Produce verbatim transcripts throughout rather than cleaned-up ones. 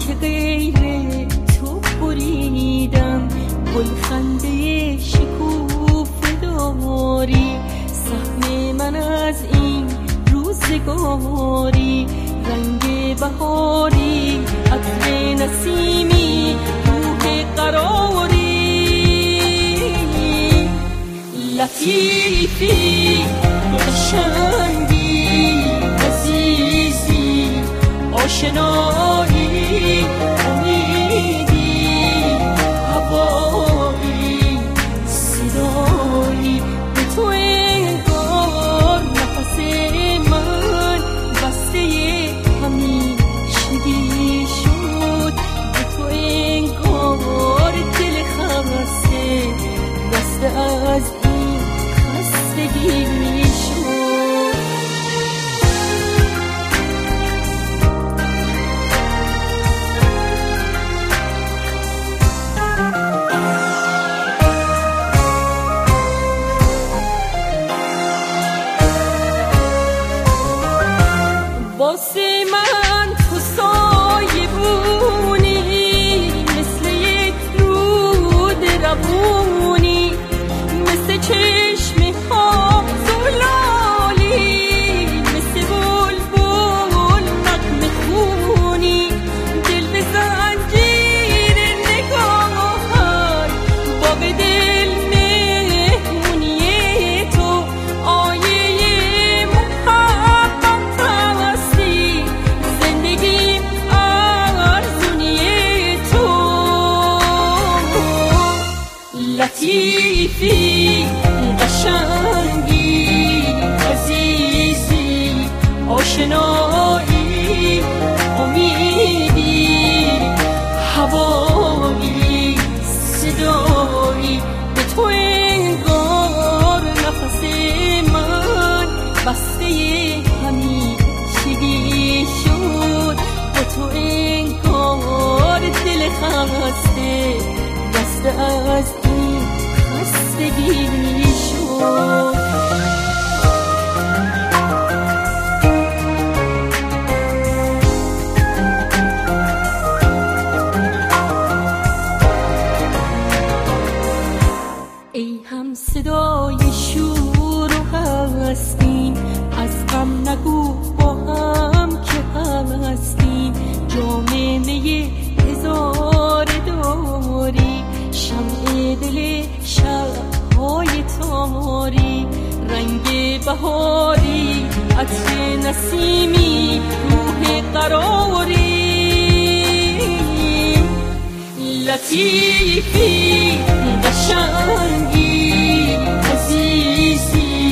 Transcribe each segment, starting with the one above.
که غیر تو بریدم، گلخنده شکوفه داری، سهم من از این روزگاری، رنگ بهاری، عطر نسیمی، روح قراری، لطیفی قشنگی عزیزی، آشنایی امیدی، هوایی صدایی، به تو انگار نفس من بسته همیشگی شد، به تو انگار دل خسته دست از این خستگی شد. واسه من تو سایه بونی، مثل یک رود روونی، مثل چشم ها زلالی، مثل بلبل نغمه خونی، دل به زنجیر نگاهت، باغ دل مهمونی تو، آیه محبت هستی، زندگی ارزونی تو، لطیفی قشنگی عزیزی، آشنایی امیدی، هوایی صدایی، به تو انگار نفس من بسته همیشگی شد، به تو انگار دل خسته دست از این خستگی شد. ای هم صدای شور و هستیم، از غم نگو با هم که هستیم، جام می هزار داری، شمع دل شب‌های تاری، رنگ بهاری، عطر نسیمی، روح قراری، لطیفی قشنگی عزیزی،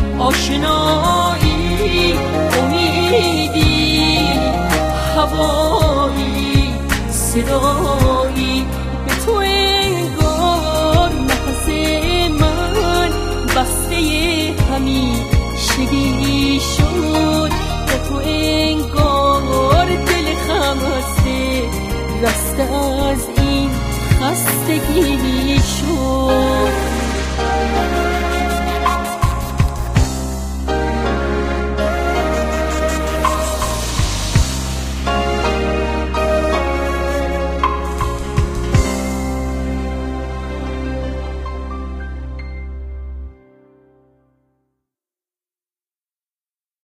آشنایی امیدی، هوایی صدا